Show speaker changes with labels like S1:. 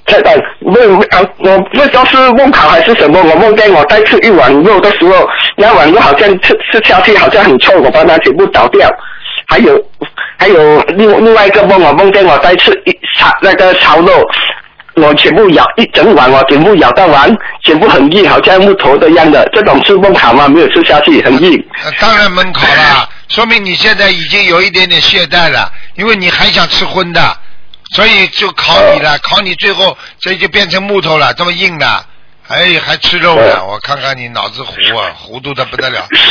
S1: 菜单我不知道是梦考还是什么，我梦见我在吃一碗肉的时候，那碗肉好像吃下去好像很臭，我把它全部倒掉。还有另外一个梦，我梦见我在吃那个烧肉，我全部咬一整碗，我全部咬到完，全部很硬，好像木头的样的，这种是梦考吗？没有吃下去，很硬。
S2: 当然梦考了，说明你现在已经有一点点懈怠了，因为你还想吃荤的，所以就考你了，考你最后这就变成木头了，这么硬的，哎，还吃肉呢，我看看你脑子糊啊，糊涂的不得了。